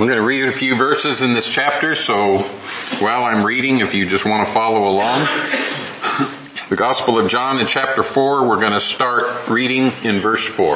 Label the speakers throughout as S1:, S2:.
S1: I'm going to read a few verses in this chapter, so while I'm reading, if you just want to follow along. The Gospel of John in chapter 4, we're going to start reading in verse 4.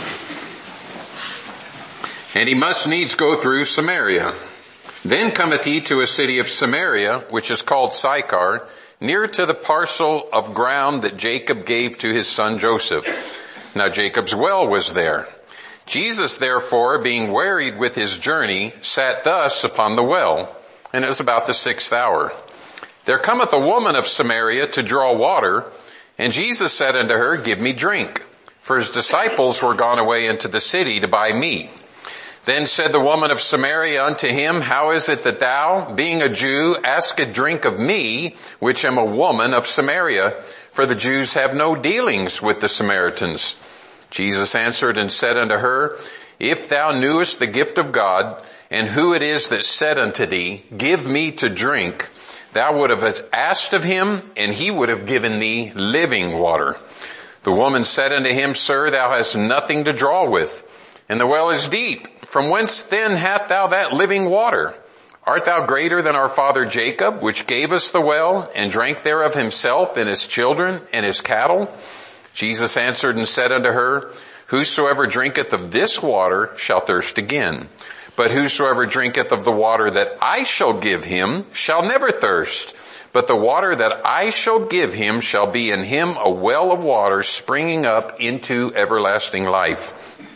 S1: And he must needs go through Samaria. Then cometh he to a city of Samaria, which is called Sychar, near to the parcel of ground that Jacob gave to his son Joseph. Now Jacob's well was there. Jesus therefore, being wearied with his journey, sat thus upon the well, and it was about the 6th hour. There cometh a woman of Samaria to draw water, and Jesus said unto her, Give me drink. For his disciples were gone away into the city to buy meat. Then said the woman of Samaria unto him, How is it that thou, being a Jew, askest drink of me, which am a woman of Samaria? For the Jews have no dealings with the Samaritans. Jesus answered and said unto her, If thou knewest the gift of God, and who it is that said unto thee, Give me to drink, thou would have asked of him, and he would have given thee living water. The woman said unto him, Sir, thou hast nothing to draw with, and the well is deep. From whence then hast thou that living water? Art thou greater than our father Jacob, which gave us the well, and drank thereof himself, and his children, and his cattle? Jesus answered and said unto her, Whosoever drinketh of this water shall thirst again. But whosoever drinketh of the water that I shall give him shall never thirst. But the water that I shall give him shall be in him a well of water springing up into everlasting life.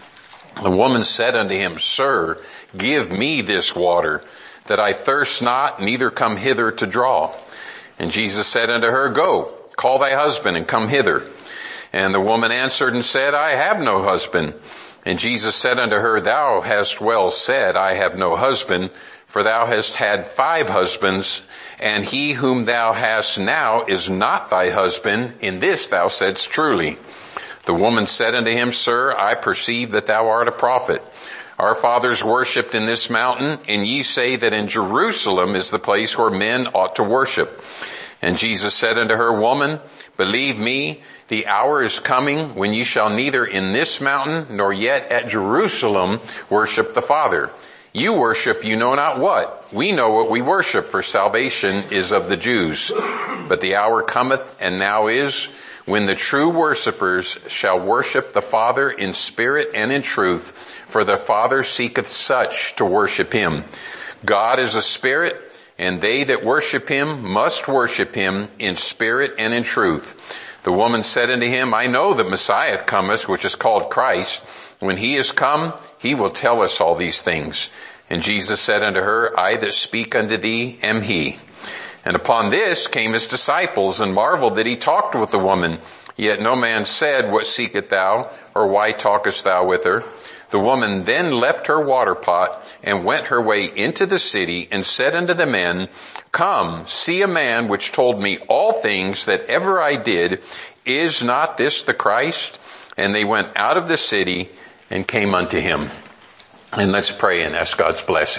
S1: The woman said unto him, Sir, give me this water, that I thirst not, neither come hither to draw. And Jesus said unto her, Go, call thy husband, and come hither. And the woman answered and said, I have no husband. And Jesus said unto her, Thou hast well said, I have no husband, for thou hast had 5 husbands, and he whom thou hast now is not thy husband. In this thou saidst truly. The woman said unto him, Sir, I perceive that thou art a prophet. Our fathers worshipped in this mountain, and ye say that in Jerusalem is the place where men ought to worship. And Jesus said unto her, Woman, believe me, the hour is coming when ye shall neither in this mountain nor yet at Jerusalem worship the Father. You worship you know not what. We know what we worship, for salvation is of the Jews. But the hour cometh, and now is, when the true worshippers shall worship the Father in spirit and in truth, for the Father seeketh such to worship him. God is a spirit, and they that worship him must worship him in spirit and in truth. The woman said unto him, I know that Messiah cometh, which is called Christ. When he is come, he will tell us all these things. And Jesus said unto her, I that speak unto thee am he. And upon this came his disciples, and marveled that he talked with the woman. Yet no man said, What seekest thou? Or why talkest thou with her? The woman then left her water pot, and went her way into the city, and said unto the men, Come, see a man which told me all things that ever I did. Is not this the Christ? And they went out of the city and came unto him. And let's pray and ask God's blessing.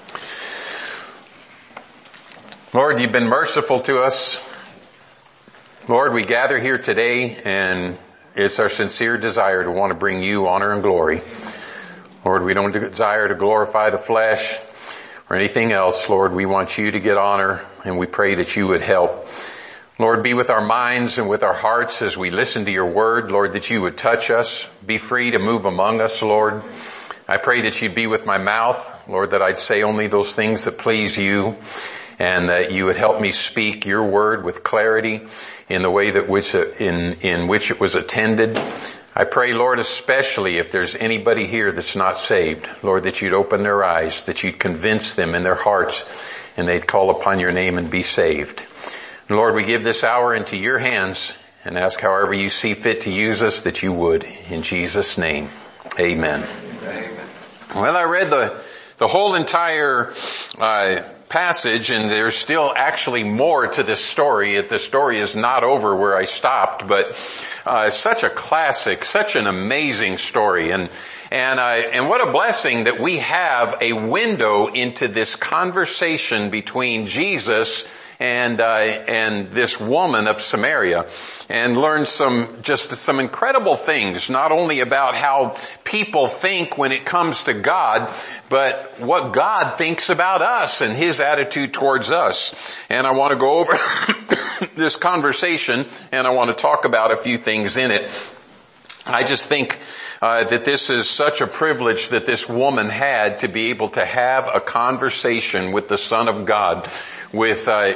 S1: Lord, you've been merciful to us. Lord, we gather here today, and it's our sincere desire to want to bring you honor and glory. Lord, we don't desire to glorify the flesh or anything else. Lord, we want you to get honor, and we pray that you would help. Lord, be with our minds and with our hearts as we listen to your word. Lord, that you would touch us. Be free to move among us, Lord. I pray that you'd be with my mouth, Lord, that I'd say only those things that please you, and that you would help me speak your word with clarity in the way that in which it was attended. I pray, Lord, especially if there's anybody here that's not saved, Lord, that you'd open their eyes, that you'd convince them in their hearts, and they'd call upon your name and be saved. And Lord, we give this hour into your hands and ask however you see fit to use us, that you would. In Jesus' name, amen. Amen. Well, I read the whole entire passage, and there's still actually more to this story. The story is not over where I stopped, but such a classic, such an amazing story, and what a blessing that we have a window into this conversation between Jesus and this woman of Samaria, and learned some incredible things, not only about how people think when it comes to God, but what God thinks about us and His attitude towards us. And I want to go over this conversation, and I want to talk about a few things in it. I just think that this is such a privilege that this woman had to be able to have a conversation with the Son of God. We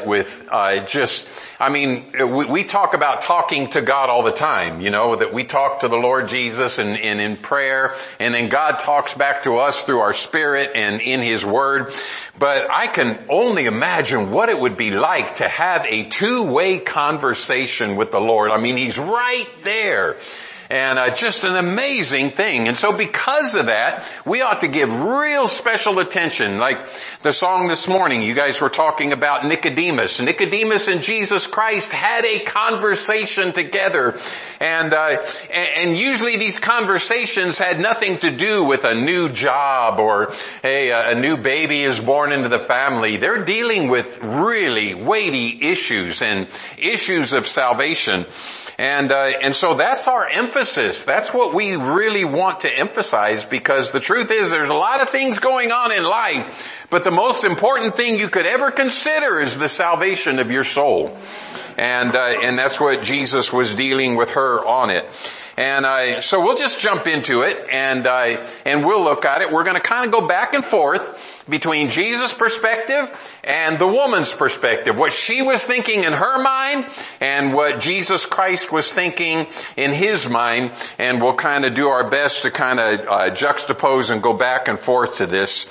S1: talk about talking to God all the time, that we talk to the Lord Jesus and in prayer, and then God talks back to us through our spirit and in His Word. But I can only imagine what it would be like to have a two-way conversation with the Lord. I mean, He's right there. And just an amazing thing. And so because of that, we ought to give real special attention. Like the song this morning, you guys were talking about Nicodemus. Nicodemus and Jesus Christ had a conversation together. And usually these conversations had nothing to do with a new job or a new baby is born into the family. They're dealing with really weighty issues and issues of salvation. And so that's our emphasis. That's what we really want to emphasize, because the truth is there's a lot of things going on in life, but the most important thing you could ever consider is the salvation of your soul. And that's what Jesus was dealing with her on it. And so we'll just jump into it and we'll look at it. We're going to kind of go back and forth between Jesus' perspective and the woman's perspective. What she was thinking in her mind and what Jesus Christ was thinking in His mind. And we'll kind of do our best to kind of juxtapose and go back and forth to this.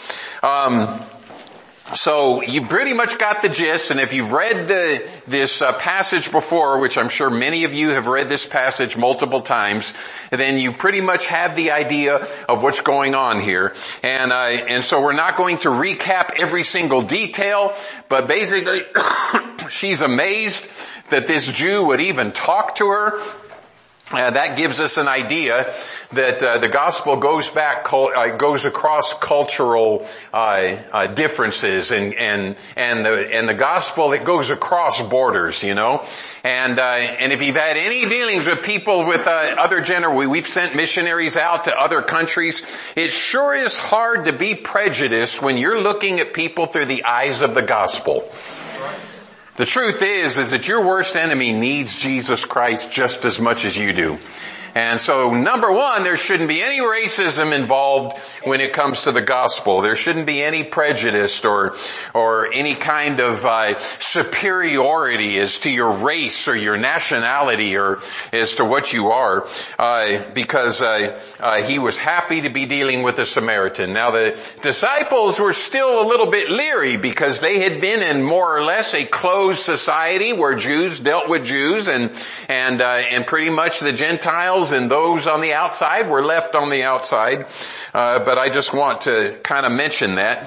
S1: So you pretty much got the gist, and if you've read this passage before, which I'm sure many of you have read this passage multiple times, then you pretty much have the idea of what's going on here. And so we're not going to recap every single detail, but basically she's amazed that this Jew would even talk to her. That gives us an idea that the gospel goes across cultural differences, and the gospel, it goes across borders, And if you've had any dealings with people with we've sent missionaries out to other countries. It sure is hard to be prejudiced when you're looking at people through the eyes of the gospel. The truth is that your worst enemy needs Jesus Christ just as much as you do. And so, number one, there shouldn't be any racism involved when it comes to the gospel. There shouldn't be any prejudice or any kind of superiority as to your race or your nationality or as to what you are, because he was happy to be dealing with a Samaritan. Now, the disciples were still a little bit leery because they had been in more or less a closed society where Jews dealt with Jews, and pretty much the Gentiles and those on the outside were left on the outside. But I just want to kind of mention that.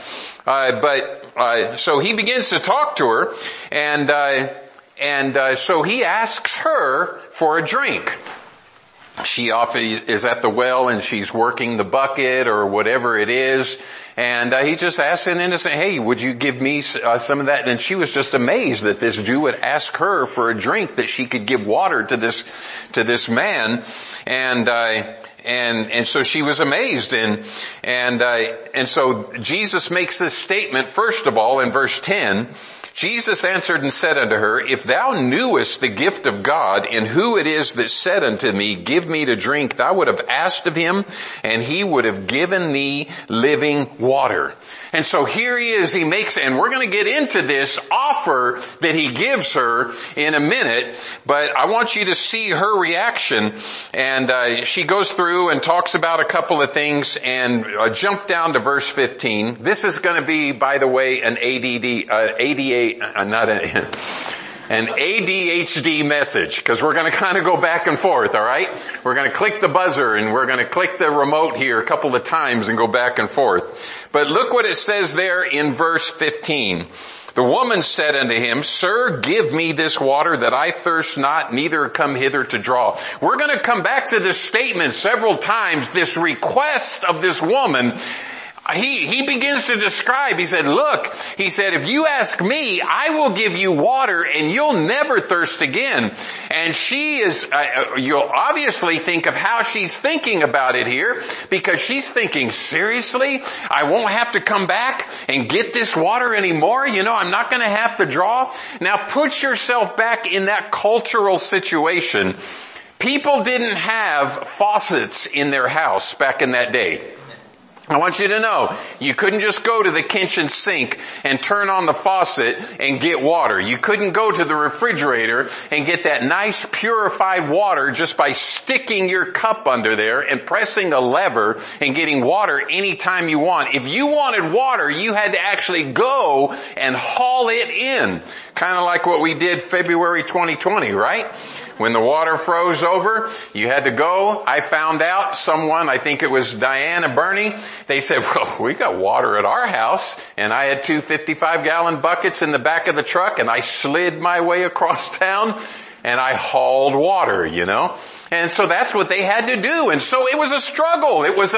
S1: So he begins to talk to her, and so he asks her for a drink. She often is at the well and she's working the bucket or whatever it is. And he just asked an innocent, hey, would you give me some of that? And she was just amazed that this Jew would ask her for a drink, that she could give water to this man. And so she was amazed. And so Jesus makes this statement, first of all, in verse 10. Jesus answered and said unto her, if thou knewest the gift of God, and who it is that said unto me, give me to drink, thou would have asked of him, and he would have given thee living water. And so here he is, he makes, and we're going to get into this offer that he gives her in a minute, but I want you to see her reaction. And she goes through and talks about a couple of things, and jump down to verse 15. This is going to be, by the way, an an ADHD message, because we're going to kind of go back and forth, all right? We're going to click the buzzer and we're going to click the remote here a couple of times and go back and forth. But look what it says there in verse 15. The woman said unto him, Sir, give me this water that I thirst not, neither come hither to draw. We're going to come back to this statement several times, this request of this woman. he begins to describe, he said, look, he said, if you ask me, I will give you water and you'll never thirst again. And she is, you'll obviously think of how she's thinking about it here, because she's thinking, seriously? I won't have to come back and get this water anymore? You know, I'm not going to have to draw? Now put yourself back in that cultural situation. People didn't have faucets in their house back in that day. I want you to know, you couldn't just go to the kitchen sink and turn on the faucet and get water. You couldn't go to the refrigerator and get that nice purified water just by sticking your cup under there and pressing a lever and getting water anytime you want. If you wanted water, you had to actually go and haul it in. Kind of like what we did February 2020, right? When the water froze over, you had to go. I found out someone, I think it was Diane and Bernie, they said, well, we got water at our house. And I had 2 55-gallon buckets in the back of the truck, and I slid my way across town and I hauled water, you know. And so that's what they had to do. And so it was a struggle. It was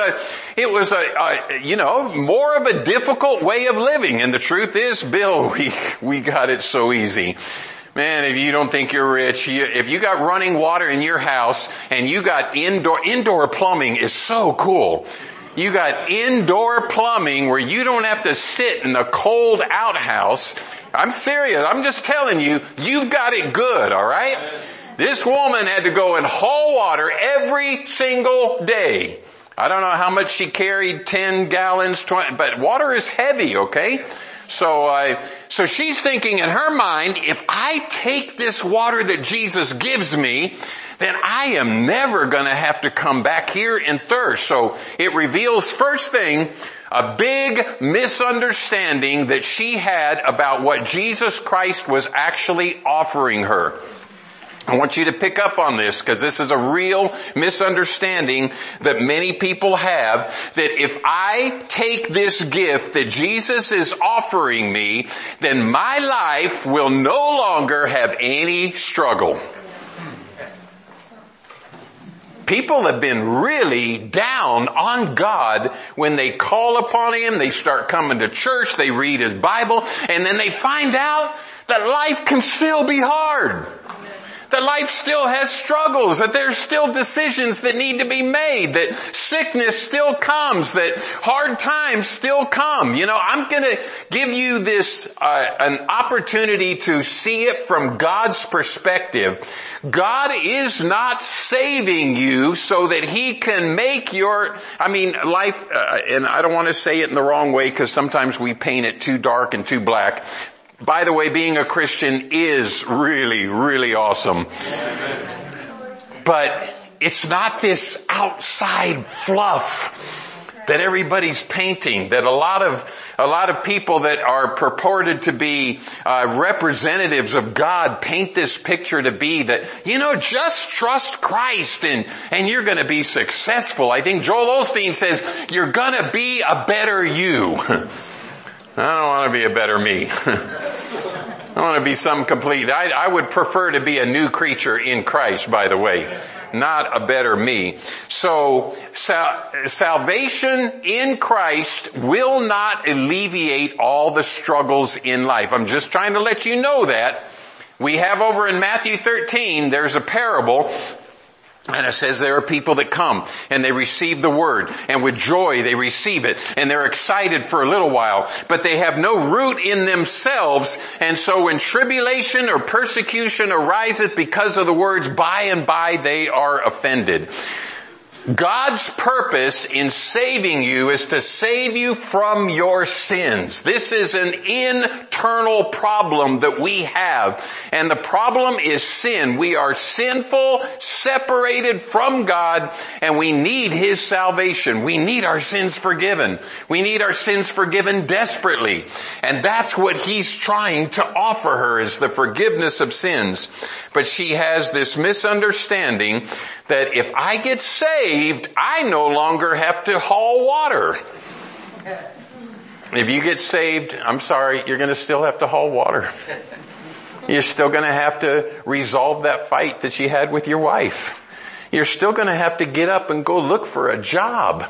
S1: more of a difficult way of living. And the truth is, Bill, we got it so easy. Man, if you don't think you're rich, if you got running water in your house and you got indoor plumbing is so cool. You got indoor plumbing where you don't have to sit in a cold outhouse. I'm serious. I'm just telling you, you've got it good, all right? This woman had to go and haul water every single day. I don't know how much she carried, 10 gallons, 20, but water is heavy, okay? So she's thinking in her mind, if I take this water that Jesus gives me, then I am never going to have to come back here and thirst. So it reveals, first thing, a big misunderstanding that she had about what Jesus Christ was actually offering her. I want you to pick up on this, because this is a real misunderstanding that many people have, that if I take this gift that Jesus is offering me, then my life will no longer have any struggle. People have been really down on God when they call upon Him, they start coming to church, they read His Bible, and then they find out that life can still be hard. That life still has struggles, that there's still decisions that need to be made, that sickness still comes, that hard times still come. You know, I'm going to give you this, an opportunity to see it from God's perspective. God is not saving you so that He can make life, and I don't want to say it in the wrong way because sometimes we paint it too dark and too black. By the way, being a Christian is really, really awesome. But it's not this outside fluff that everybody's painting, that a lot of people that are purported to be representatives of God paint this picture to be that, just trust Christ and you're going to be successful. I think Joel Osteen says you're going to be a better you. I don't want to be a better me. I want to be some complete. I would prefer to be a new creature in Christ, by the way, not a better me. So salvation in Christ will not alleviate all the struggles in life. I'm just trying to let you know that. We have over in Matthew 13, there's a parable. And it says there are people that come and they receive the word, and with joy they receive it, and they're excited for a little while, but they have no root in themselves. And so when tribulation or persecution ariseth because of the words, by and by they are offended. God's purpose in saving you is to save you from your sins. This is an internal problem that we have. And the problem is sin. We are sinful, separated from God, and we need His salvation. We need our sins forgiven. We need our sins forgiven desperately. And that's what He's trying to offer her, is the forgiveness of sins. But she has this misunderstanding that if I get saved, I no longer have to haul water. If you get saved, I'm sorry, you're going to still have to haul water. You're still going to have to resolve that fight that you had with your wife. You're still going to have to get up and go look for a job.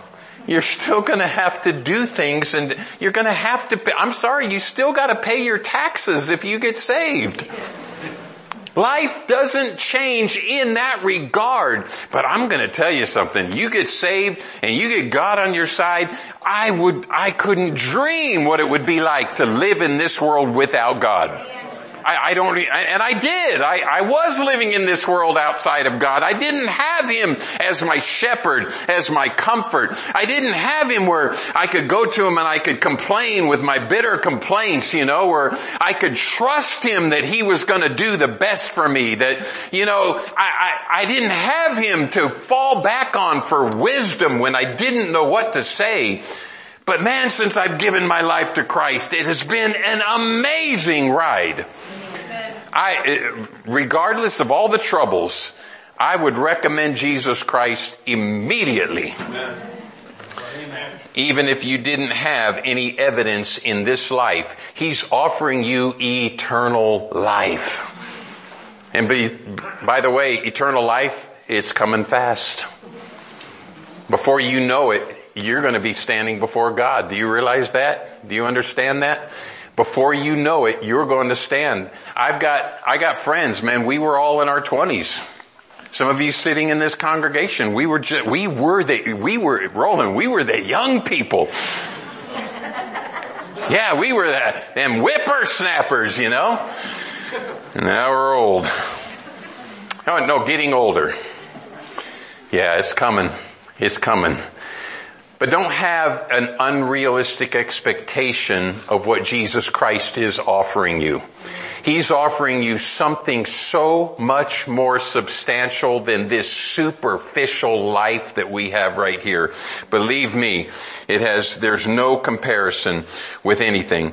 S1: You're still going to have to do things, and you're going to have to pay. I'm sorry, you still got to pay your taxes if you get saved. Life doesn't change in that regard. But I'm going to tell you something. You get saved and you get God on your side. I couldn't dream what it would be like to live in this world without God. I did. I was living in this world outside of God. I didn't have Him as my shepherd, as my comfort. I didn't have Him where I could go to Him and I could complain with my bitter complaints, where I could trust Him that He was going to do the best for me. That, I didn't have Him to fall back on for wisdom when I didn't know what to say. But man, since I've given my life to Christ, it has been an amazing ride. Regardless of all the troubles, I would recommend Jesus Christ immediately. Amen. Even if you didn't have any evidence in this life, He's offering you eternal life. And by the way, eternal life, it's coming fast. Before you know it, you're going to be standing before God. Do you realize that? Do you understand that? Before you know it, you're going to stand. I got friends, man, we were all in our 20s. Some of you sitting in this congregation, we were the young people. Yeah, we were them whippersnappers, Now we're old. Oh, no, getting older. Yeah, it's coming. It's coming. But don't have an unrealistic expectation of what Jesus Christ is offering you. He's offering you something so much more substantial than this superficial life that we have right here. Believe me, there's no comparison with anything.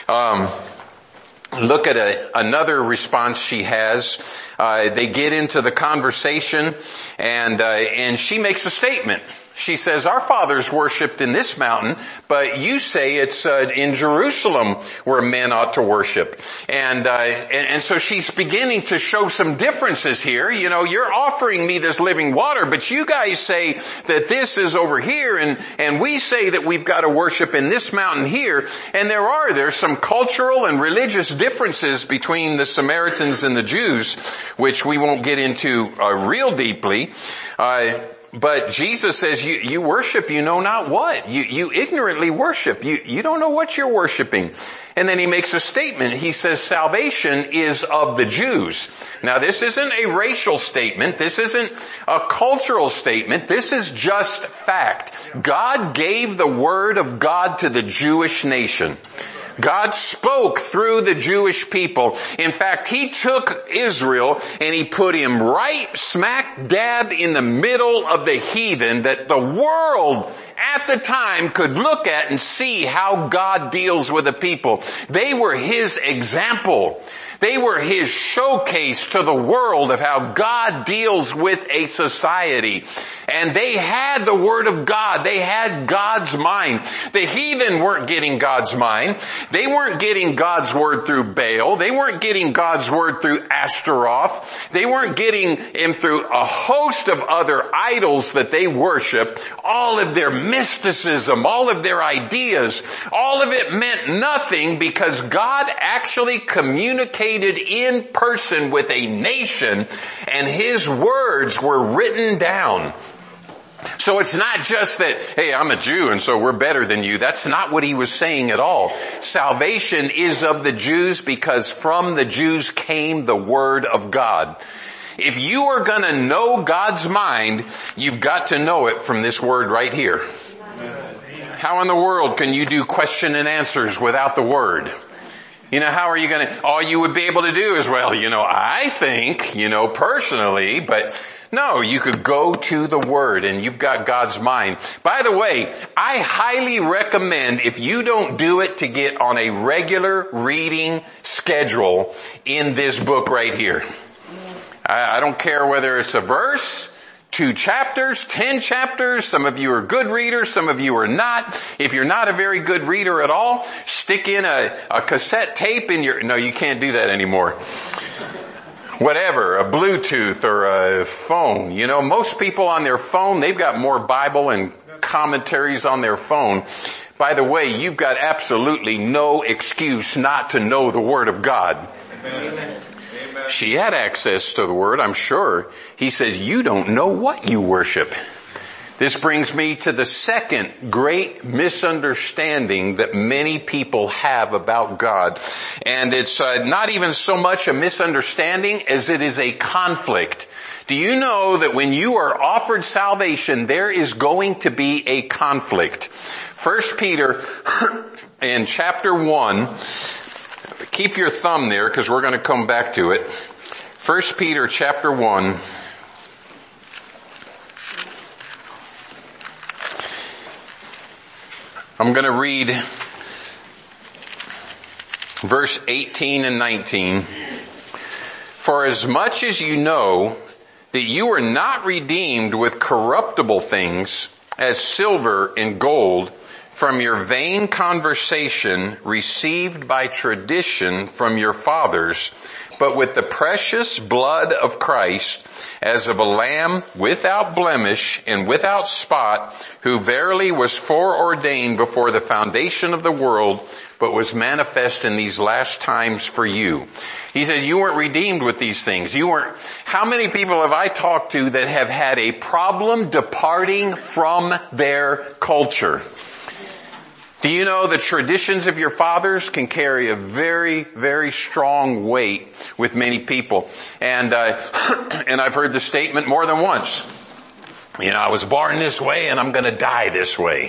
S1: Look at another response she has. They get into the conversation and she makes a statement. She says, our fathers worshipped in this mountain, but you say it's in Jerusalem where men ought to worship. And so she's beginning to show some differences here. You're offering me this living water, but you guys say that this is over here, and we say that we've got to worship in this mountain here. And there's some cultural and religious differences between the Samaritans and the Jews, which we won't get into real deeply. But Jesus says, you worship, you know not what. You ignorantly worship. You don't know what you're worshiping. And then he makes a statement. He says, salvation is of the Jews. Now this isn't a racial statement. This isn't a cultural statement. This is just fact. God gave the word of God to the Jewish nation. God spoke through the Jewish people. In fact, He took Israel and He put him right smack dab in the middle of the heathen that the world at the time could look at and see how God deals with the people. They were His example. They were His showcase to the world of how God deals with a society. And they had the Word of God. They had God's mind. The heathen weren't getting God's mind. They weren't getting God's Word through Baal. They weren't getting God's Word through Ashtaroth. They weren't getting Him through a host of other idols that they worship. All of their mysticism, all of their ideas, all of it meant nothing because God actually communicated in person with a nation, and His words were written down. So it's not just that, hey, I'm a Jew and so we're better than you. That's not what He was saying at all. Salvation is of the Jews because from the Jews came the Word of God. If you are going to know God's mind, you've got to know it from this Word right here. How in the world can you do question and answers without the Word? How are you going to, all you would be able to do is, I think, personally, but no, you could go to the Word and you've got God's mind. By the way, I highly recommend if you don't do it to get on a regular reading schedule in this book right here. I don't care whether it's a verse, 2 chapters, 10 chapters. Some of you are good readers, some of you are not. If you're not a very good reader at all, stick in a cassette tape in no, you can't do that anymore. Whatever, a Bluetooth or a phone. Most people on their phone, they've got more Bible and commentaries on their phone. By the way, you've got absolutely no excuse not to know the Word of God. Amen. She had access to the Word, I'm sure. He says, you don't know what you worship. This brings me to the second great misunderstanding that many people have about God. And it's not even so much a misunderstanding as it is a conflict. Do you know that when you are offered salvation, there is going to be a conflict? 1 Peter in chapter 1, keep your thumb there because we're going to come back to it. 1 Peter chapter 1. I'm going to read verse 18 and 19. For as much as you know that you are not redeemed with corruptible things as silver and gold from your vain conversation received by tradition from your fathers, but with the precious blood of Christ, as of a lamb without blemish and without spot, who verily was foreordained before the foundation of the world, but was manifest in these last times for you. He said, you weren't redeemed with these things. How many people have I talked to that have had a problem departing from their culture? Do you know the traditions of your fathers can carry a very, very strong weight with many people? And I've heard the statement more than once. I was born this way and I'm going to die this way.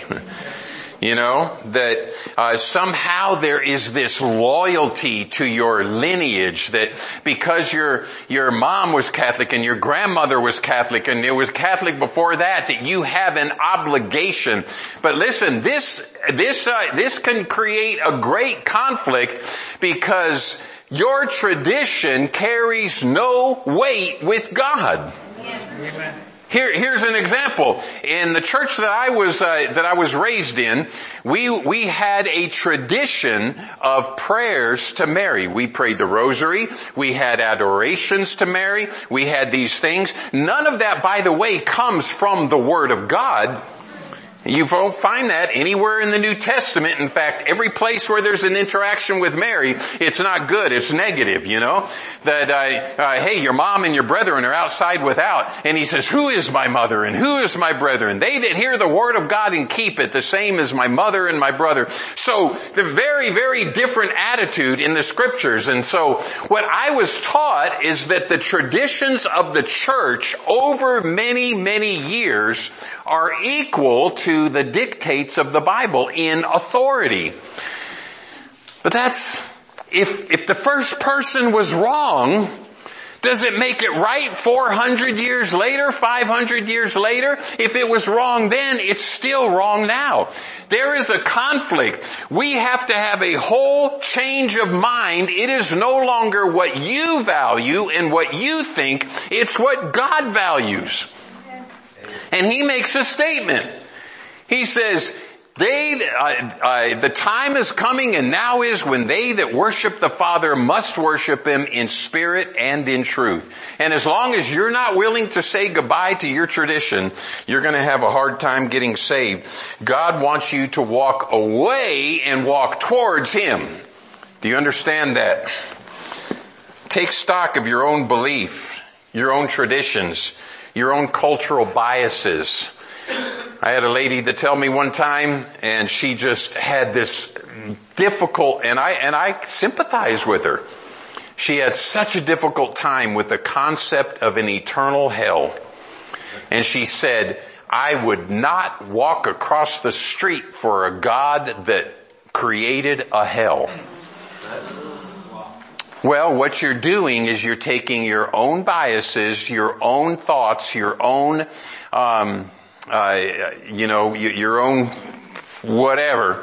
S1: That somehow there is this loyalty to your lineage, that because your mom was Catholic and your grandmother was Catholic and it was Catholic before that you have an obligation. But listen, this can create a great conflict because your tradition carries no weight with God. Amen. Here's an example. In the church that I was raised in, we had a tradition of prayers to Mary. We prayed the rosary. We had adorations to Mary. We had these things. None of that, by the way, comes from the Word of God. You won't find that anywhere in the New Testament. In fact, every place where there's an interaction with Mary, it's not good. It's negative, That, hey, your mom and your brethren are outside without. And he says, who is my mother and who is my brethren? They that hear the word of God and keep it, the same as my mother and my brother. So the very, very different attitude in the scriptures. And so what I was taught is that the traditions of the church over many, many years are equal to the dictates of the Bible in authority. But if the first person was wrong, does it make it right 400 years later, 500 years later? If it was wrong then, it's still wrong now. There is a conflict. We have to have a whole change of mind. It is no longer what you value and what you think. It's what God values. And he makes a statement. He says, the time is coming and now is when they that worship the Father must worship Him in spirit and in truth. And as long as you're not willing to say goodbye to your tradition, you're going to have a hard time getting saved. God wants you to walk away and walk towards Him. Do you understand that? Take stock of your own belief, your own traditions, your own cultural biases. I had a lady that tell me one time, and she just had this difficult, and I sympathize with her. She had such a difficult time with the concept of an eternal hell. And she said, I would not walk across the street for a God that created a hell. Well, what you're doing is you're taking your own biases, your own thoughts, your own, your own whatever,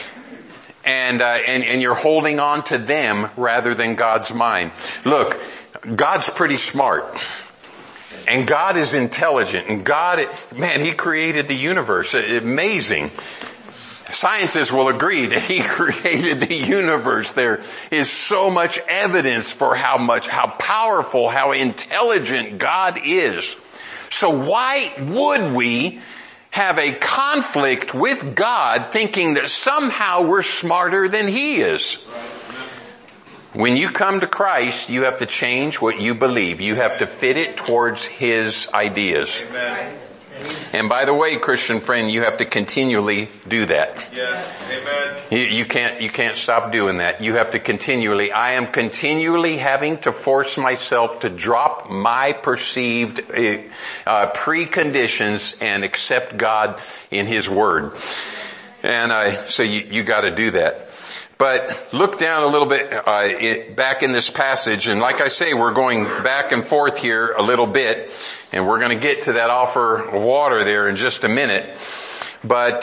S1: and you're holding on to them rather than God's mind. Look, God's pretty smart. And God is intelligent. And God, man, He created the universe. Amazing. Scientists will agree that He created the universe. There is so much evidence for how powerful, how intelligent God is. So why would we have a conflict with God thinking that somehow we're smarter than He is. When you come to Christ, you have to change what you believe. You have to fit it towards His ideas.
S2: Amen.
S1: And by the way, Christian friend, you have to continually do that.
S2: Yes. Amen.
S1: You can't stop doing that. You have to continually, I am continually having to force myself to drop my perceived preconditions and accept God in His Word. And so you got to do that. But look down a little bit back in this passage, and like I say, we're going back and forth here a little bit, and we're going to get to that offer of water there in just a minute. But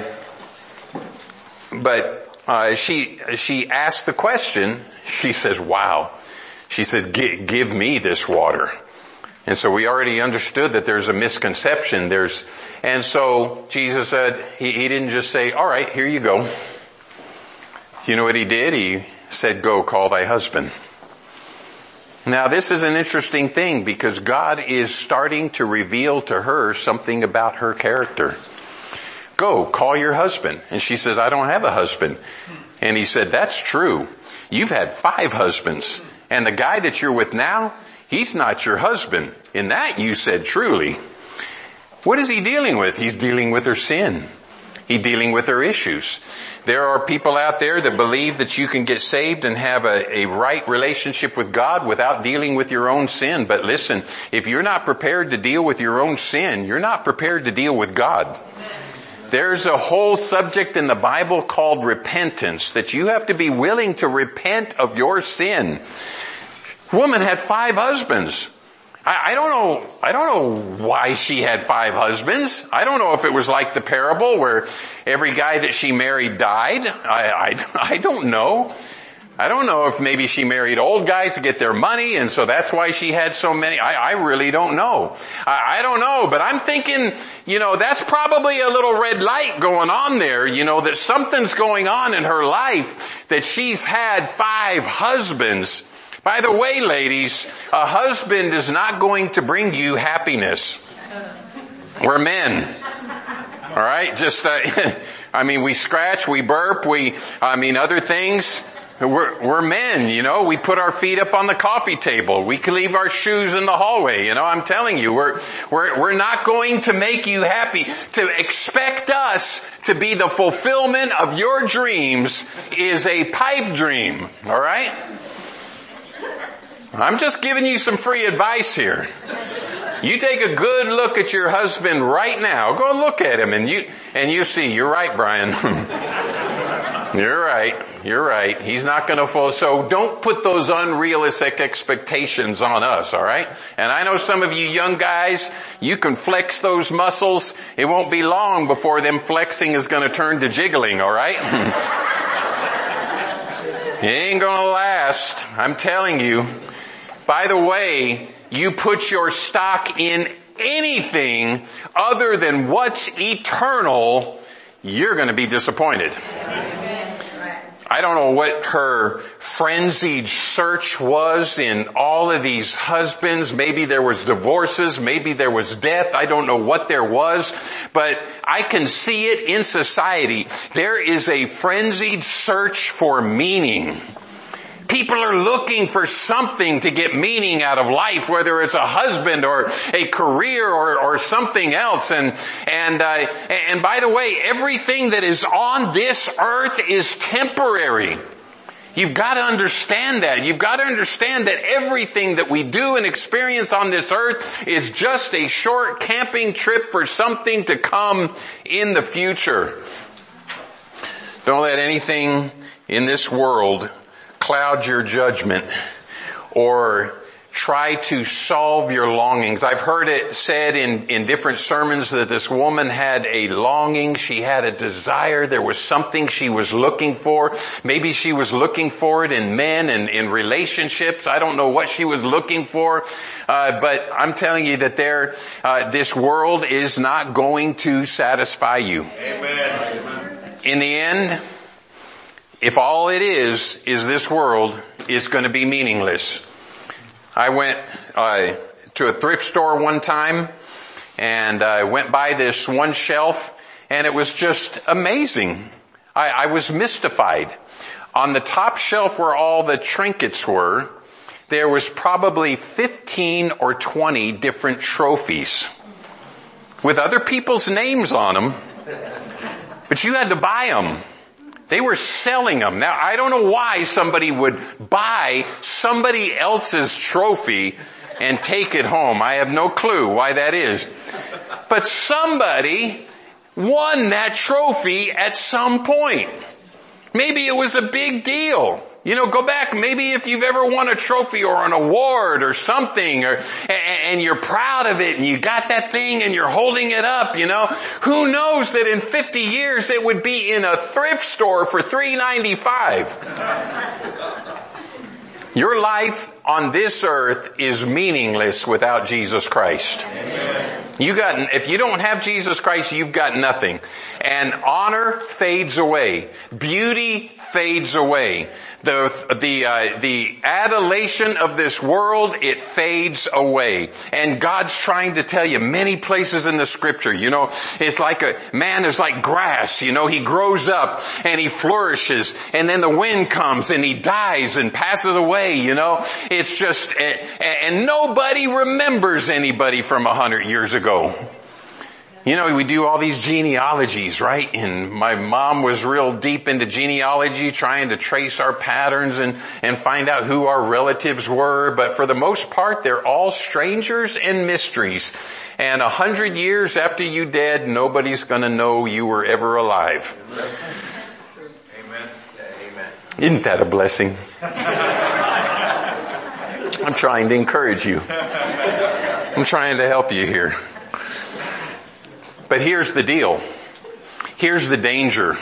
S1: she asked the question. She says, "Wow," she says, "Give me this water." And so we already understood that there's a misconception. And so Jesus said, he didn't just say, "All right, here you go." You know what He did? He said, "Go, call thy husband." Now this is an interesting thing because God is starting to reveal to her something about her character. "Go, call your husband." And she said, "I don't have a husband." And He said, "That's true. You've had 5 husbands. And the guy that you're with now, he's not your husband. In that you said truly." What is He dealing with? He's dealing with her sin. He's dealing with her issues. There are people out there that believe that you can get saved and have a right relationship with God without dealing with your own sin. But listen, if you're not prepared to deal with your own sin, you're not prepared to deal with God. There's a whole subject in the Bible called repentance, that you have to be willing to repent of your sin. Woman had 5 husbands. I don't know why she had 5 husbands. I don't know if it was like the parable where every guy that she married died. I don't know. I don't know if maybe she married old guys to get their money and so that's why she had so many. I really don't know. I don't know, but I'm thinking, that's probably a little red light going on there, that something's going on in her life, that she's had 5 husbands. By the way, ladies, a husband is not going to bring you happiness. We're men. All right? We scratch, we burp, other things. We're men, we put our feet up on the coffee table. We can leave our shoes in the hallway, I'm telling you, we're not going to make you happy. To expect us to be the fulfillment of your dreams is a pipe dream. All right? I'm just giving you some free advice here. You take a good look at your husband right now. Go look at him and you see, you're right, Brian. You're right. He's not going to fall. So don't put those unrealistic expectations on us, all right? And I know some of you young guys, you can flex those muscles. It won't be long before them flexing is going to turn to jiggling, all right? It ain't going to last. I'm telling you. By the way, you put your stock in anything other than what's eternal, you're going to be disappointed. I don't know what her frenzied search was in all of these husbands. Maybe there was divorces. Maybe there was death. I don't know what there was. But I can see it in society. There is a frenzied search for meaning. People are looking for something to get meaning out of life, whether it's a husband or a career or something else. And by the way, everything that is on this earth is temporary. You've got to understand that. You've got to understand that everything that we do and experience on this earth is just a short camping trip for something to come in the future. Don't let anything in this world cloud your judgment or try to solve your longings. I've heard it said in different sermons that this woman had a longing. She had a desire. There was something she was looking for. Maybe she was looking for it in men and in relationships. I don't know what she was looking for. But I'm telling you that this world is not going to satisfy you.
S2: Amen.
S1: In the end, if all it is this world, it's going to be meaningless. I went to a thrift store one time, And I went by this one shelf, and it was just amazing. I was mystified. On the top shelf where all the trinkets were, there was probably 15 or 20 different trophies with other people's names on them, but you had to buy them. They were selling them. Now, I don't know why somebody would buy somebody else's trophy and take it home. I have no clue why that is. But somebody won that trophy at some point. Maybe it was a big deal. You know, go back, maybe if you've ever won a trophy or an award or something, and you're proud of it and you got that thing and you're holding it up, you know, who knows that in 50 years it would be in a thrift store for $3.95. Your life on this earth is meaningless without Jesus Christ. Amen. If you don't have Jesus Christ, you've got nothing. And honor fades away. Beauty fades away. The adulation of this world, it fades away. And God's trying to tell you many places in the scripture, you know, it's like a man is like grass, you know, he grows up and he flourishes, and then the wind comes and he dies and passes away, you know. It's just, and nobody remembers anybody from 100 years ago. You know, we do all these genealogies, right? And my mom was real deep into genealogy, trying to trace our patterns and find out who our relatives were. But for the most part, they're all strangers and mysteries. And 100 years after you dead, nobody's gonna know you were ever alive.
S2: Amen. Amen.
S1: Isn't that a blessing? I'm trying to encourage you. I'm trying to help you here. But here's the deal. Here's the danger.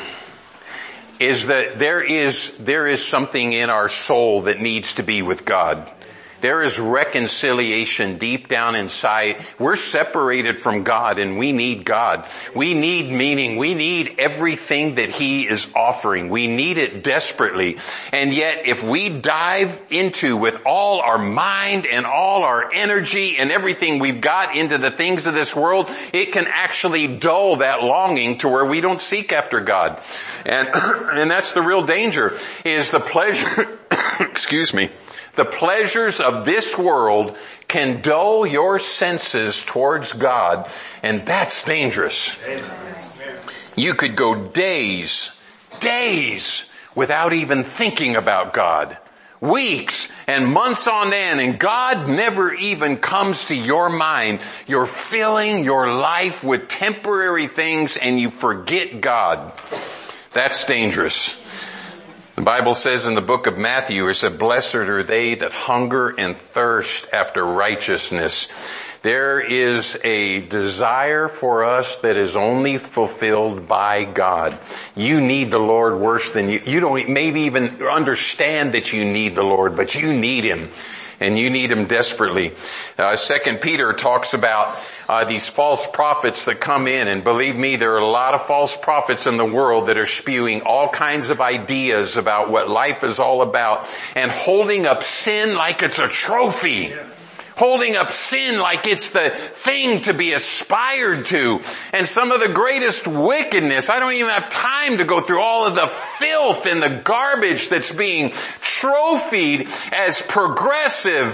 S1: Is that there is something in our soul that needs to be with God. There is reconciliation deep down inside. We're separated from God and we need God. We need meaning. We need everything that He is offering. We need it desperately. And yet if we dive into with all our mind and all our energy and everything we've got into the things of this world, it can actually dull that longing to where we don't seek after God. And that's the real danger, is the pleasure, excuse me, the pleasures of this world can dull your senses towards God, and that's dangerous. You could go days without even thinking about God. Weeks and months on end, and God never even comes to your mind. You're filling your life with temporary things and you forget God. That's dangerous. The Bible says in the book of Matthew, it said, blessed are they that hunger and thirst after righteousness. There is a desire for us that is only fulfilled by God. You need the Lord worse than you don't maybe even understand that you need the Lord, but you need Him. And you need Him desperately. 2 Peter talks about these false prophets that come in. And believe me, there are a lot of false prophets in the world that are spewing all kinds of ideas about what life is all about and holding up sin like it's a trophy. Holding up sin like it's the thing to be aspired to. And some of the greatest wickedness, I don't even have time to go through all of the filth and the garbage that's being trophied as progressive,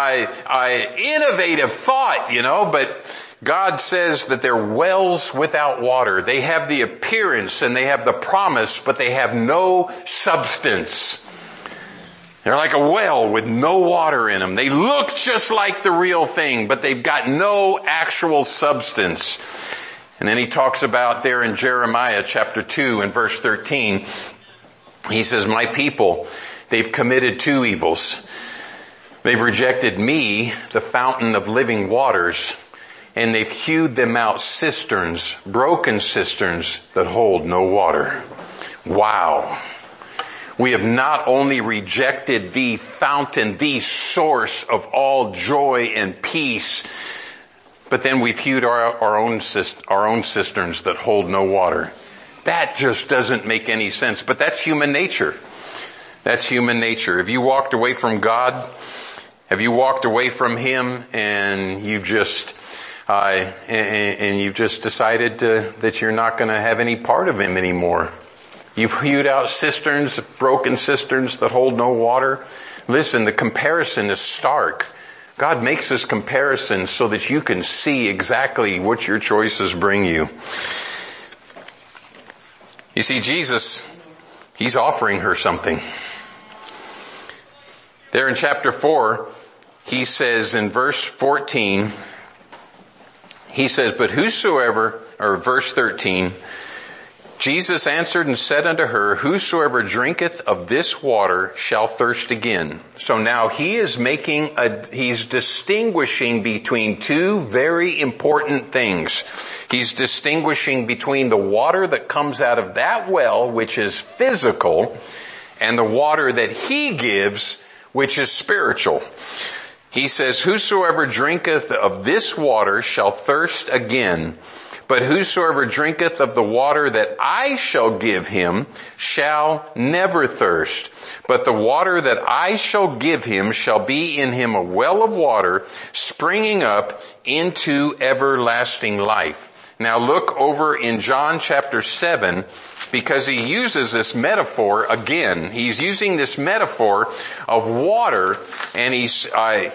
S1: innovative thought, you know, but God says that they're wells without water. They have the appearance and they have the promise, but they have no substance. They're like a well with no water in them. They look just like the real thing, but they've got no actual substance. And then he talks about there in Jeremiah chapter 2 and verse 13, he says, my people, they've committed two evils. They've rejected me, the fountain of living waters, and they've hewed them out cisterns, broken cisterns that hold no water. Wow. We have not only rejected the fountain, the source of all joy and peace, but then we've hewed our own cisterns that hold no water. That just doesn't make any sense, but that's human nature. That's human nature. Have you walked away from God? Have you walked away from Him and you've just and you've just decided that you're not going to have any part of him anymore. You've hewed out cisterns, broken cisterns that hold no water. Listen, the comparison is stark. God makes this comparison so that you can see exactly what your choices bring you. You see, Jesus, he's offering her something. There in chapter 4, he says in verse 14, he says, but whosoever, or verse 13, Jesus answered and said unto her, whosoever drinketh of this water shall thirst again. So now he's distinguishing between two very important things. He's distinguishing between the water that comes out of that well, which is physical, and the water that he gives, which is spiritual. He says, whosoever drinketh of this water shall thirst again. But whosoever drinketh of the water that I shall give him shall never thirst. But the water that I shall give him shall be in him a well of water springing up into everlasting life. Now look over in John chapter 7, because he uses this metaphor again. He's using this metaphor of water, and he's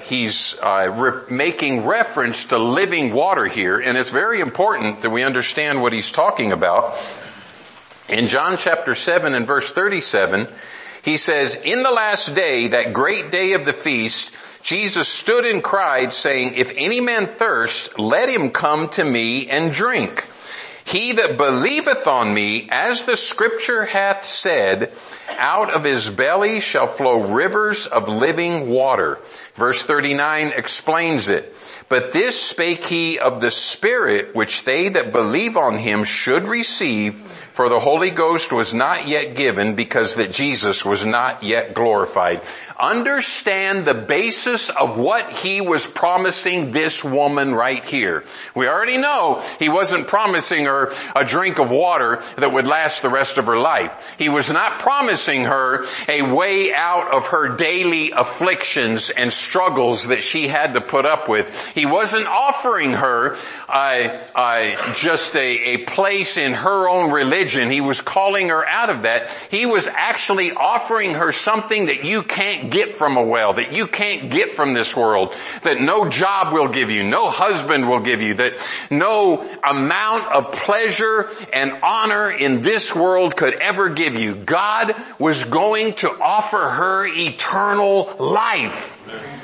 S1: making reference to living water here, and it's very important that we understand what he's talking about. In John chapter 7 and verse 37, he says, in the last day, that great day of the feast, Jesus stood and cried, saying, if any man thirst, let him come to me and drink. He that believeth on me, as the scripture hath said, out of his belly shall flow rivers of living water. Verse 39 explains it. But this spake he of the Spirit, which they that believe on him should receive, for the Holy Ghost was not yet given, because that Jesus was not yet glorified. Understand the basis of what he was promising this woman right here. We already know he wasn't promising her a drink of water that would last the rest of her life. He was not promising her a way out of her daily afflictions and struggles that she had to put up with. He wasn't offering her just a place in her own religion. He was calling her out of that. He was actually offering her something that you can't get from a well, that you can't get from this world, that no job will give you, no husband will give you, that no amount of pleasure and honor in this world could ever give you. God was going to offer her eternal life.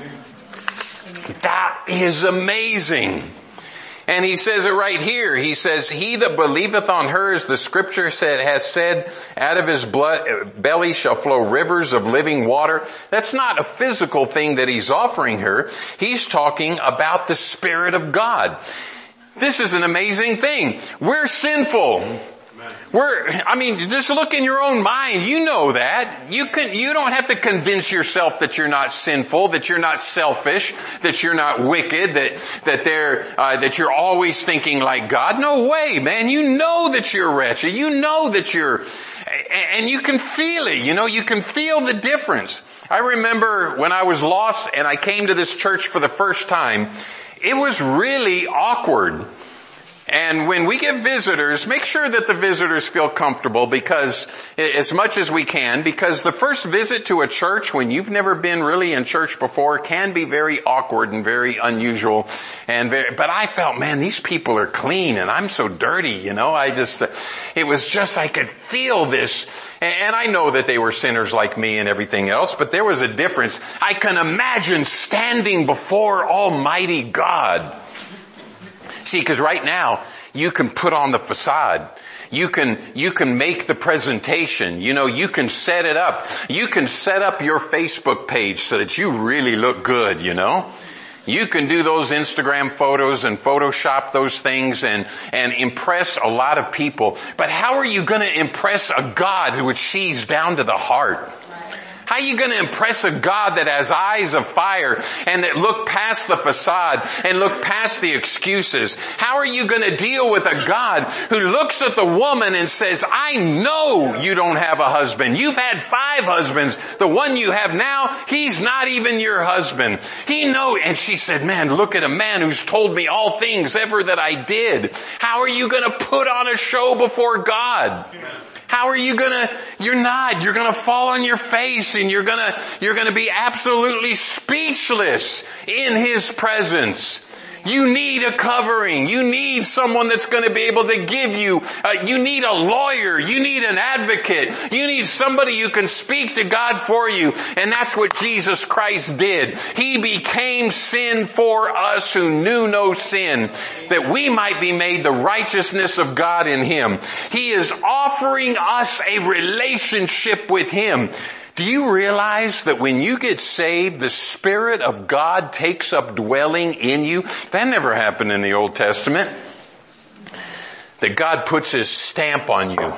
S1: That is amazing. And he says it right here. He says, he that believeth on her, as the scripture has said, out of his belly shall flow rivers of living water. That's not a physical thing that he's offering her. He's talking about the Spirit of God. This is an amazing thing. We're sinful. Just look in your own mind. You know that. You don't have to convince yourself that you're not sinful, that you're not selfish, that you're not wicked, that you're always thinking like God. No way, man. You know that you're wretched. You know that and you can feel it. You can feel the difference. I remember when I was lost and I came to this church for the first time, it was really awkward. And when we get visitors, make sure that the visitors feel comfortable, because as much as we can, because the first visit to a church when you've never been really in church before can be very awkward and very unusual. But I felt, man, these people are clean and I'm so dirty, it was just, I could feel this. And I know that they were sinners like me and everything else, but there was a difference. I can imagine standing before Almighty God. See, because right now, you can put on the facade. You can make the presentation. You can set it up. You can set up your Facebook page so that you really look good, You can do those Instagram photos and Photoshop those things and impress a lot of people. But how are you going to impress a God who sees down to the heart? How are you going to impress a God that has eyes of fire and that look past the facade and look past the excuses? How are you going to deal with a God who looks at the woman and says, I know you don't have a husband. You've had 5 husbands. The one you have now, he's not even your husband. He knows. And she said, man, look at a man who's told me all things ever that I did. How are you going to put on a show before God? How are you you're gonna fall on your face and you're gonna be absolutely speechless in His presence. You need a covering. You need someone that's going to be able to give you, you need a lawyer. You need an advocate. You need somebody who can speak to God for you. And that's what Jesus Christ did. He became sin for us who knew no sin, that we might be made the righteousness of God in Him. He is offering us a relationship with Him. Do you realize that when you get saved, the Spirit of God takes up dwelling in you? That never happened in the Old Testament. That God puts His stamp on you.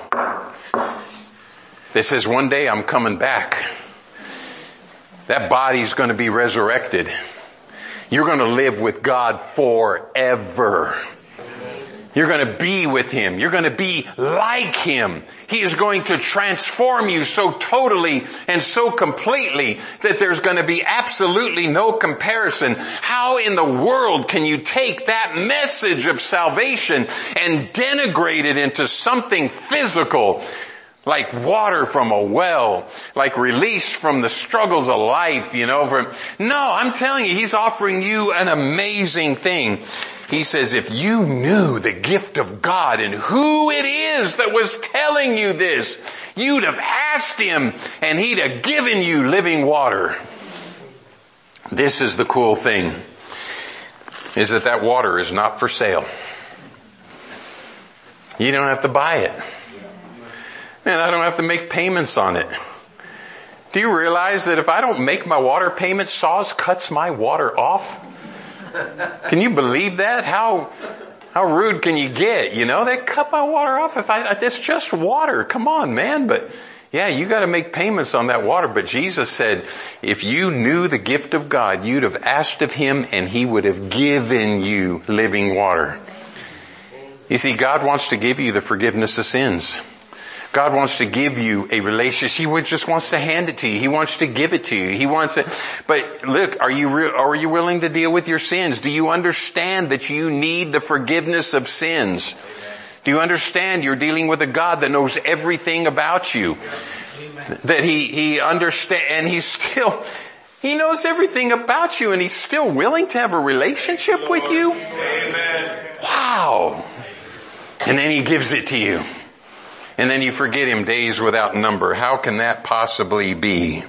S1: That says, one day I'm coming back. That body's going to be resurrected. You're going to live with God forever. You're going to be with Him. You're going to be like Him. He is going to transform you so totally and so completely that there's going to be absolutely no comparison. How in the world can you take that message of salvation and denigrate it into something physical? Like water from a well, like release from the struggles of life, No, I'm telling you, He's offering you an amazing thing. He says, if you knew the gift of God and who it is that was telling you this, you'd have asked Him and He'd have given you living water. This is the cool thing, is that water is not for sale. You don't have to buy it. And I don't have to make payments on it. Do you realize that if I don't make my water payment, SAWS cuts my water off? Can you believe that? How rude can you get? They cut my water off it's just water. Come on, man. But yeah, you got to make payments on that water. But Jesus said, if you knew the gift of God, you'd have asked of Him and He would have given you living water. You see, God wants to give you the forgiveness of sins. God wants to give you a relationship. He just wants to hand it to you. He wants to give it to you. He wants it. But look, are you willing to deal with your sins? Do you understand that you need the forgiveness of sins? Do you understand you're dealing with a God that knows everything about you? That He understands, and He knows everything about you, and He's still willing to have a relationship with you?
S2: Amen.
S1: Wow. And then He gives it to you. And then you forget Him days without number. How can that possibly be?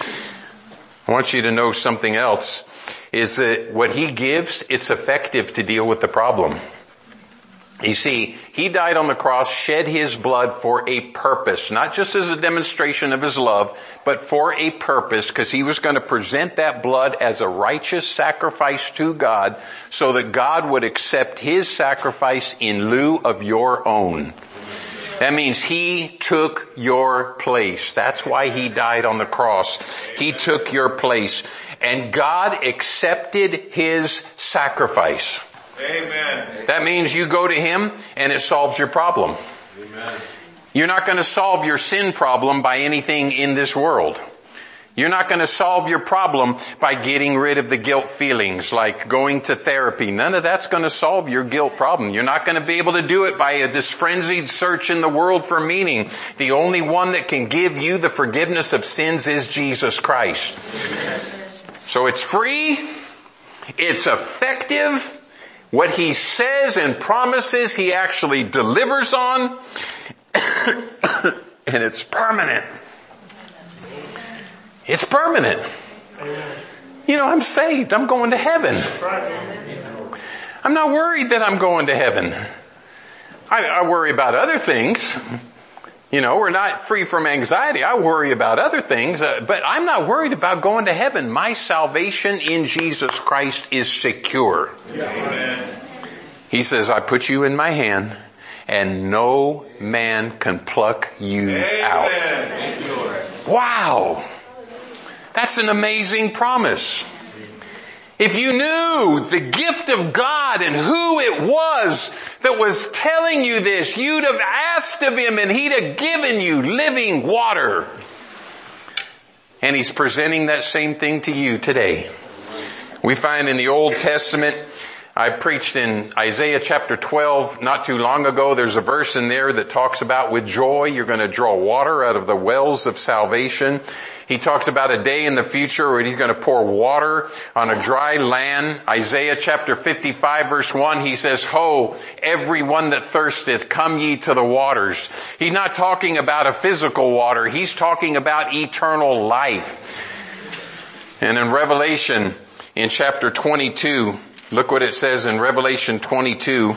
S1: I want you to know something else, is that what He gives, it's effective to deal with the problem. You see, He died on the cross, shed His blood for a purpose, not just as a demonstration of His love, but for a purpose, because He was going to present that blood as a righteous sacrifice to God so that God would accept His sacrifice in lieu of your own. That means He took your place. That's why He died on the cross. He took your place. And God accepted His sacrifice.
S2: Amen.
S1: That means you go to Him and it solves your problem.
S2: Amen.
S1: You're not going to solve your sin problem by anything in this world. You're not going to solve your problem by getting rid of the guilt feelings, like going to therapy. None of that's going to solve your guilt problem. You're not going to be able to do it by this frenzied search in the world for meaning. The only one that can give you the forgiveness of sins is Jesus Christ. So it's free. It's effective. What He says and promises, He actually delivers on. And it's permanent. It's permanent. I'm saved. I'm going to heaven. I'm not worried that I'm going to heaven. I worry about other things. We're not free from anxiety. I worry about other things, but I'm not worried about going to heaven. My salvation in Jesus Christ is secure. Amen. He says, I put you in my hand and no man can pluck you out. Wow. That's an amazing promise. If you knew the gift of God and who it was that was telling you this, you'd have asked of Him and He'd have given you living water. And He's presenting that same thing to you today. We find in the Old Testament, I preached in Isaiah chapter 12 not too long ago. There's a verse in there that talks about with joy you're going to draw water out of the wells of salvation. He talks about a day in the future where He's going to pour water on a dry land. Isaiah chapter 55 verse 1, He says, Ho, everyone that thirsteth, come ye to the waters. He's not talking about a physical water. He's talking about eternal life. And in Revelation, in chapter 22, look what it says in Revelation 22.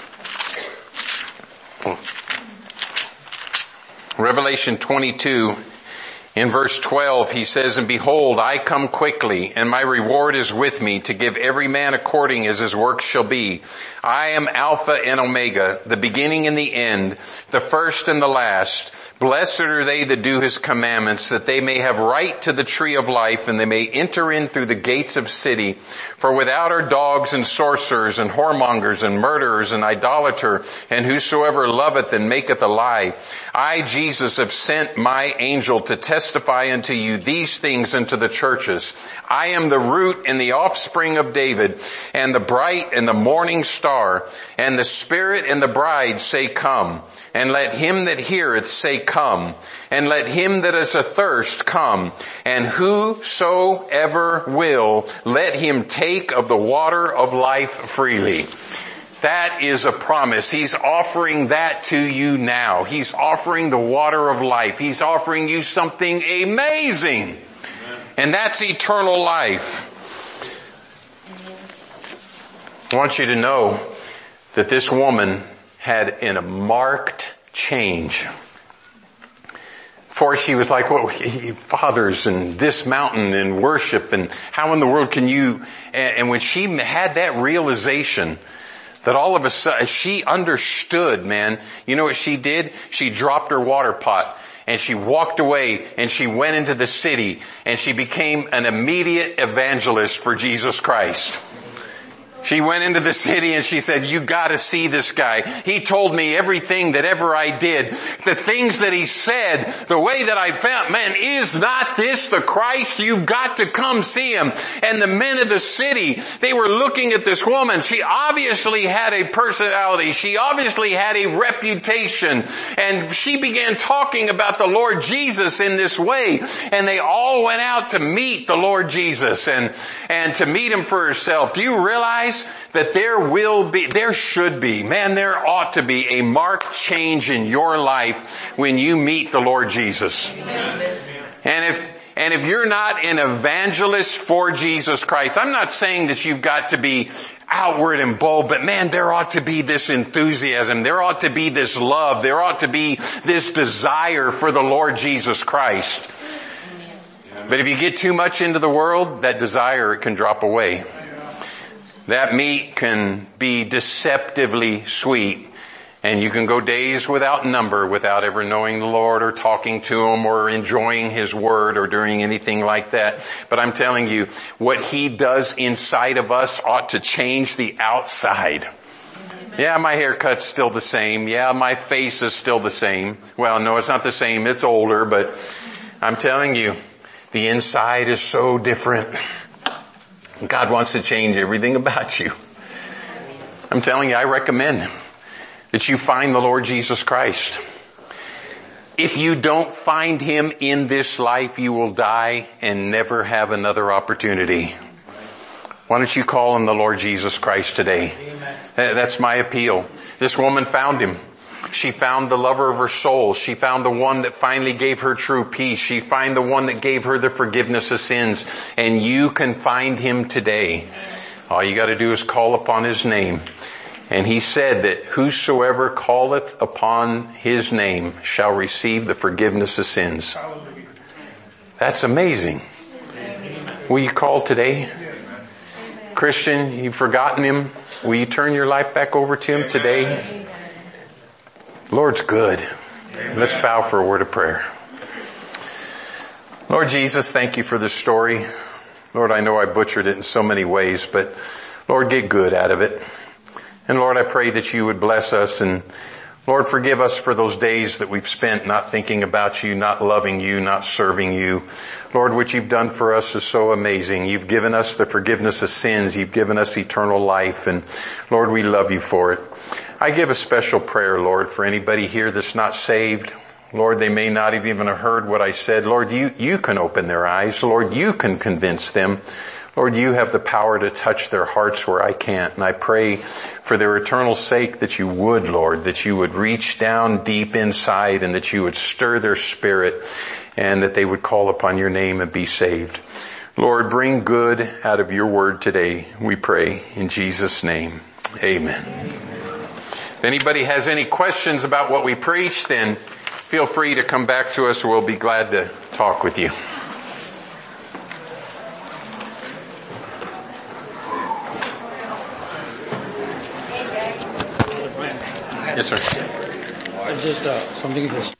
S1: Revelation 22, in verse 12, He says, And behold, I come quickly, and my reward is with me, to give every man according as his work shall be. I am Alpha and Omega, the beginning and the end, the first and the last. Blessed are they that do His commandments, that they may have right to the tree of life, and they may enter in through the gates of city. For without are dogs and sorcerers and whoremongers and murderers and idolater, and whosoever loveth and maketh a lie. I, Jesus, have sent my angel to testify unto you these things unto the churches. I am the root and the offspring of David, and the bright and the morning star. And the Spirit and the bride say, Come. And let him that heareth say, Come. And let him that is athirst come. And whosoever will, let him take of the water of life freely. That is a promise. He's offering that to you now. He's offering the water of life. He's offering you something amazing. And that's eternal life. I want you to know that this woman had a marked change. For she was like, well, fathers and this mountain and worship and how in the world can you, and when she had that realization that all of a sudden she understood, man, you know what she did? She dropped her water pot and she walked away and she went into the city and she became an immediate evangelist for Jesus Christ. She went into the city and she said, you gotta see this guy. He told me everything that ever I did. The things that he said, the way that I felt, man, is not this the Christ? You've got to come see him. And the men of the city, they were looking at this woman. She obviously had a personality. She obviously had a reputation. And she began talking about the Lord Jesus in this way. And they all went out to meet the Lord Jesus and to meet him for herself. Do you realize that there ought to be a marked change in your life when you meet the Lord Jesus? Amen. And if you're not an evangelist for Jesus Christ, I'm not saying that you've got to be outward and bold, but man, there ought to be this enthusiasm. There ought to be this love. There ought to be this desire for the Lord Jesus Christ. But if you get too much into the world, that desire can drop away. That meat can be deceptively sweet, and you can go days without number without ever knowing the Lord or talking to Him or enjoying His Word or doing anything like that. But I'm telling you, what He does inside of us ought to change the outside. Yeah, my haircut's still the same. Yeah, my face is still the same. Well, no, it's not the same. It's older, but I'm telling you, the inside is so different. God wants to change everything about you. I'm telling you, I recommend that you find the Lord Jesus Christ. If you don't find Him in this life, you will die and never have another opportunity. Why don't you call on the Lord Jesus Christ today? That's my appeal. This woman found Him. She found the lover of her soul. She found the one that finally gave her true peace. She found the one that gave her the forgiveness of sins. And you can find Him today. All you got to do is call upon His name. And He said that whosoever calleth upon His name shall receive the forgiveness of sins. That's amazing. Will you call today? Christian, you've forgotten Him. Will you turn your life back over to Him today? Lord's good. Let's bow for a word of prayer. Lord Jesus, thank you for this story. Lord, I know I butchered it in so many ways, but Lord, get good out of it. And Lord, I pray that you would bless us, and Lord, forgive us for those days that we've spent not thinking about you, not loving you, not serving you. Lord, what you've done for us is so amazing. You've given us the forgiveness of sins. You've given us eternal life, and Lord, we love you for it. I give a special prayer, Lord, for anybody here that's not saved. Lord, they may not have even heard what I said. Lord, you can open their eyes. Lord, you can convince them. Lord, you have the power to touch their hearts where I can't. And I pray for their eternal sake that you would, Lord, that you would reach down deep inside and that you would stir their spirit and that they would call upon your name and be saved. Lord, bring good out of your word today, we pray in Jesus' name. Amen. If anybody has any questions about what we preached, then feel free to come back to us. We'll be glad to talk with you. Yes, sir.
S3: It's just something